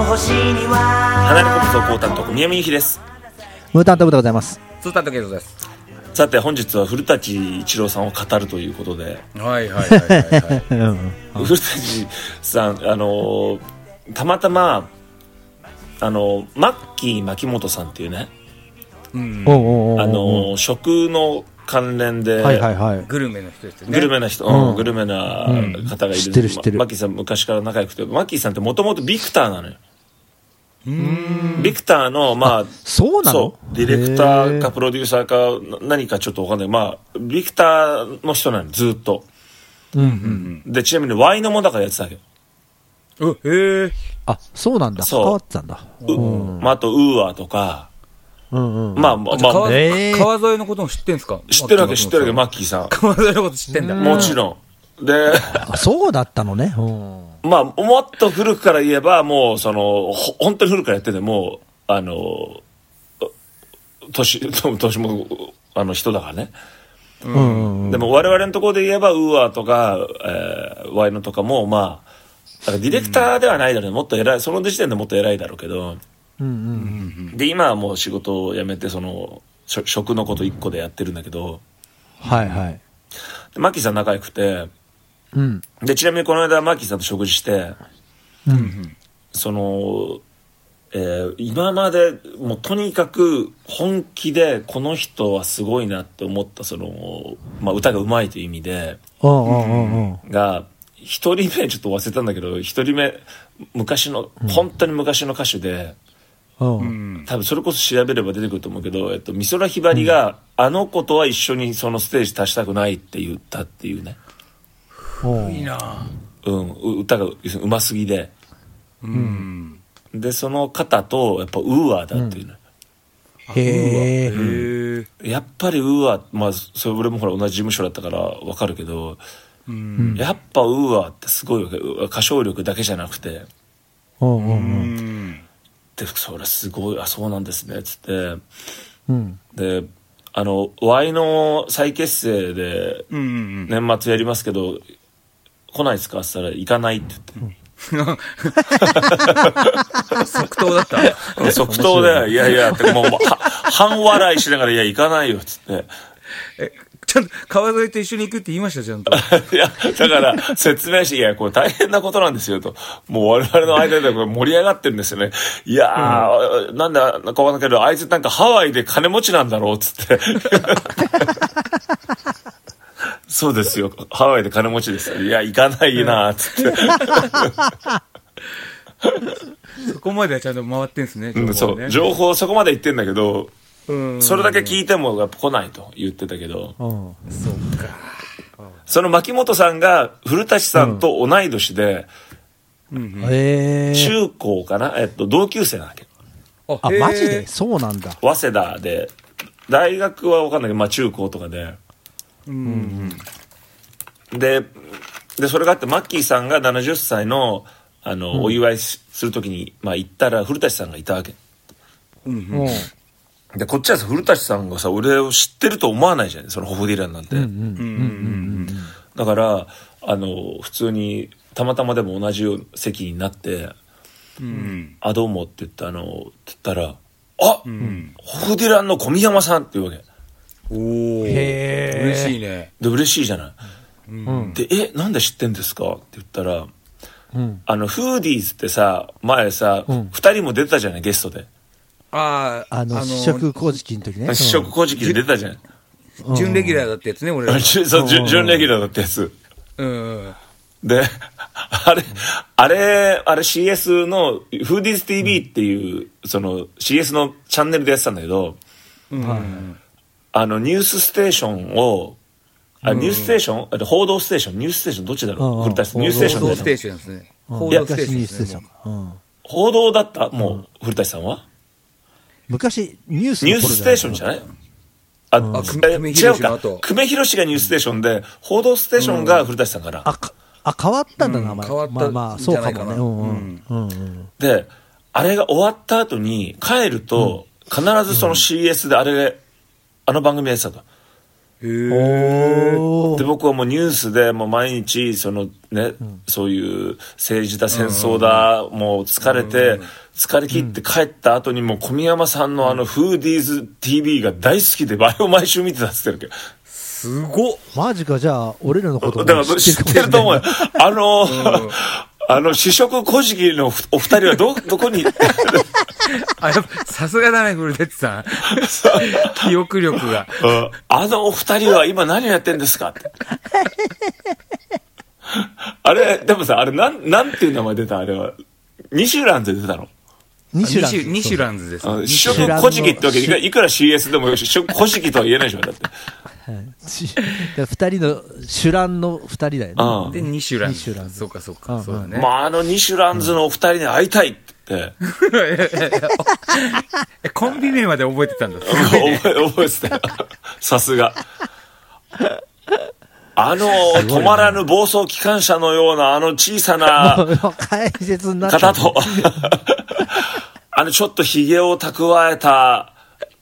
花のこと高担当宮見由紀です。 ムータンタブでございます。 ツータントゲートです。 さて本日は古舘一郎さんを語るということで、 はいはいはいはい、 はい、古舘さんたまたまマッキー牧本さんっていうね、食の関連で、 はいはいはい、 グルメの人ですよね。 グルメな人、グルメな方がいる。 知ってるマッキーさん昔から仲良くて、マッキーさんってもともとビクターなのよ。ビクターのそうなの？ そうディレクターかプロデューサーか何かちょっと分かんない、ビクターの人なのずっと、でちなみにワイノもだからやってたわけよ。 あ、そうなんだ。変わってたんだ。 あとウーアとか、 川沿いのことも知ってんすか？ 知ってるわけマッキーさん川沿いのこと知ってんだ。 もちろんでそうだったのね。 もっと古くから言えばもう本当に古くからやってても年も人だからね、でも我々のところで言えばウーアとか、ワイノとかもだからディレクターではないだろうね、もっと偉い、その時点でもっと偉いだろうけど、で今はもう仕事を辞めて食のこと1個でやってるんだけど、 はいはい、 でマッキーさん仲良くて、でちなみにこの間マッキーさんと食事して、今までもうとにかく本気でこの人はすごいなって思った歌がうまいという意味でが一人目ちょっと忘れたんだけど、一人目本当に昔の歌手で、多分それこそ調べれば出てくると思うけど、美空ひばりが、あの子とは一緒にそのステージ立ちたくないって言ったっていうね。 いいな、 歌がうますぎで、でその方とやっぱウーアーだっていうね、やっぱりウーアー、それ俺もほら同じ事務所だったから分かるけど、やっぱウーアーってすごいわけ。歌唱力だけじゃなくて、でそれすごい、あ、そうなんですねっつって、でワイの再結成で年末やりますけど、来ないですかって言ったら行かないって言って、 即答だった。 即答で、いやいやってもう半笑いしながら、いや行かないよっつって、 ちゃんと川沿いと一緒に行くって言いましたちゃんと。 いやだから説明して、いやこれ大変なことなんですよと、もう我々の間でこれ盛り上がってるんですよね。いやー、なんだか分かんないけど、あいつなんかハワイで金持ちなんだろうっつってそうですよ、ハワイで金持ちですよ。いや行かないなっつってそこまではちゃんと回ってんすね、 そう情報そこまで言ってんだけど、それだけ聞いてもやっぱ来ないと言ってたけど、 そうか。 その牧本さんが古舘さんと同い年で、中高かな、同級生なわけ。 あ、マジでそうなんだ。 早稲田で、大学は分かんないけど、中高とかで、でそれがあって、マッキーさんが70歳のお祝いするときに行ったら古舘さんがいたわけ。でこっちはさ、古舘さんがさ俺を知ってると思わないじゃん、そのホフディランなんて。だから普通にたまたまでも同じ席になって、あどうもって言ったら、あ、ホフディランの小宮山さんって言うわけ。 嬉しいね。 で嬉しいじゃない、でなんで知ってんですかって言ったら、フーディーズってさ前さ、2人も出てたじゃない、ゲストで。 試食小じの時ね。 試食小じで出たじゃん。 準レギュラーだったやつね、俺ら。 そう、準レギュラーだったやつ。で、あれ CS の、フーディーズ TV っていう、CS のチャンネルでやってたんだけど、ニュースステーションを、ニュースステーション報道ステーションニュースステーションどっちだろう、古舘さん。ニュースステーション。 報道ステーションですね。報道ステーション。 報道だったもう、古舘さんは昔ニュースステーションじゃない？違うか、久米宏がニュースステーションで、報道ステーションが古舘さんから。 変わったんだな、 変わったそうかもね。 であれが終わった後に帰ると、必ずその CS であの番組やってたと。 で僕はもうニュースでもう毎日そのね、そういう政治だ戦争だ、もう疲れ切って帰った後にもう小宮山さんのフーディーズ TV が大好きであれを毎週見てたって言ってるわけ。 すごっ。 マジか。じゃあ俺らのことだから知ってると思うよ。試食小じきのお二人はどこにさすがだね、古舘さん。記憶力が。 お二人は今何をやってんですかって。あれ、でもさ、あれなんていう名前出たあれは。ニシュランズで出たの？ ニシュランズです。 試食小じきってわけで、いくら CS でも試食小じきとは言えないでしょ、だって。 二人のシュランの二人だよね。 でニシュランズ。そうかそうだね。 まあニシュランズのお二人に会いたいってコンビ名まで覚えてたんだ。 覚えてたよ。さすが。止まらぬ暴走機関車のような小さな方とちょっとひげを蓄えた。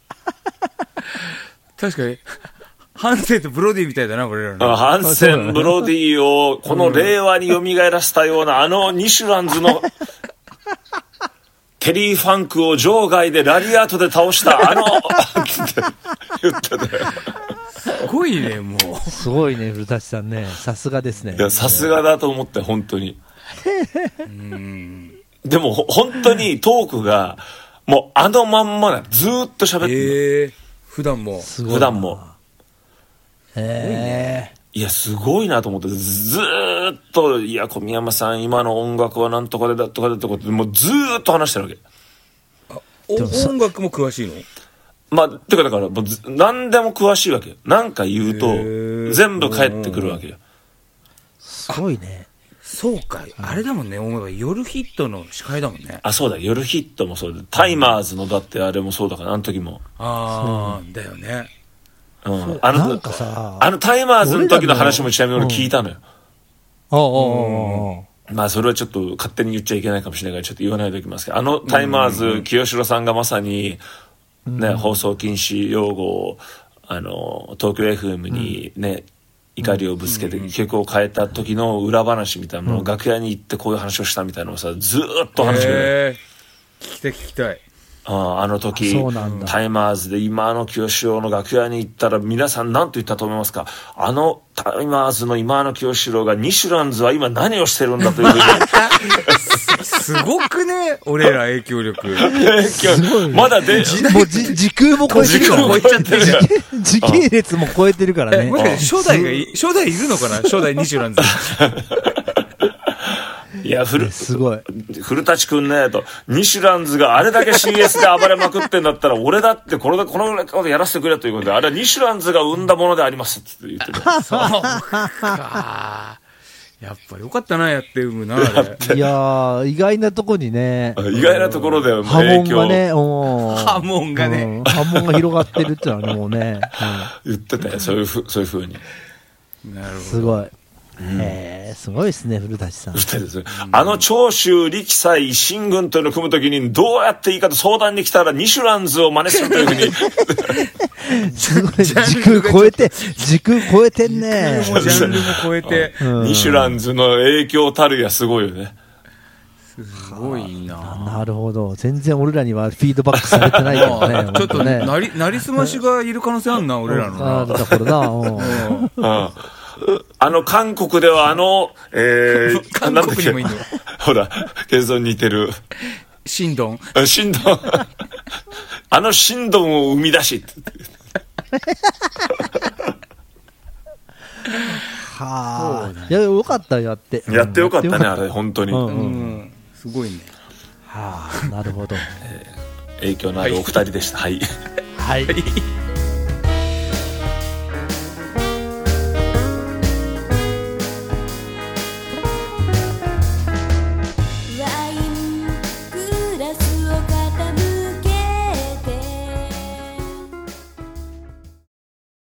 確かにハンセンとブロディみたいだな、これらの。 ハンセン、ブロディをこの令和に蘇らせたようなニシュランズのテリー・ファンクを場外でラリアートで倒した言ってたよ。 すごいね、もう。 すごいね、古舘さんね。さすがですね。 いや、さすがだと思って、本当に。でも、本当にトークが、もうまんまだ。ずーっと喋ってる。 普段も。 いや、すごいなと思って、ずーっと、いや、小宮山さん、今の音楽はなんとかでだとかでとかって、もうずーっと話してるわけ。 音楽も詳しいの？ まあ、てかだから、もう何でも詳しいわけよ。なんか言うと、全部返ってくるわけよ。 すごいね。 そうか、あれだもんね、夜ヒットの司会だもんね。 あ、そうだ、夜ヒットもそうだ。タイマーズのだってあれもそうだから、あの時も。 だよね。 なんかさ、 タイマーズの時の話もちなみに俺聞いたのよ。まあそれはちょっと勝手に言っちゃいけないかもしれないからちょっと言わないでおきますけど、タイマーズ清志郎さんがまさにね、放送禁止用語を東京 FM にね、怒りをぶつけて曲を変えた時の裏話みたいなのを楽屋に行ってこういう話をしたみたいなのをさ、ずーっと話してくれる。 聞きたい。 時タイマーズで今清志郎の楽屋に行ったら皆さん何と言ったと思いますか？タイマーズの今清志郎がニシュランズは今何をしてるんだというふうにすごくね、俺ら影響力。 まだでもう時空も超えてるから。時系列も超えてるからね。 初代いるのかな？初代ニシュランズ。 いや、 すごい。 古舘くんね、と、ニシュランズがあれだけ CS で暴れまくってんだったら、俺だってこのぐらいことやらせてくれということで、あれはニシュランズが生んだものでありますって言ってた。 そうか。やっぱよかったな、やって産むな、あれ。 いやー、意外なとこにね。 意外なところで波紋がね、 波紋がね。 波紋が広がってるってのはね、もうね。 言ってたよ、そういう風に。 なるほど。 すごい。すごいですね、古舘さん。 長州力斎新軍というのを組むときにどうやっていいかと相談に来たらニシュランズを真似するというふうにすごい、時空超えてんね。 ジャンルも超えて、 ニシュランズの影響たるやすごいよね。 すごいな。 なるほど。全然俺らにはフィードバックされてないけどね。 ちょっとね、なりすましがいる可能性あるな、俺らのな。 だからな。 韓国では韓国にもいるの。 ほら、映像に似てる。 シンドン。 シンドン。シンドンを生み出し。 はあ。いや、よかったやって。 やってよかったね、あれ、本当に。 すごいね。 はあ、なるほど。 影響のあるお二人でした。はい。 はい。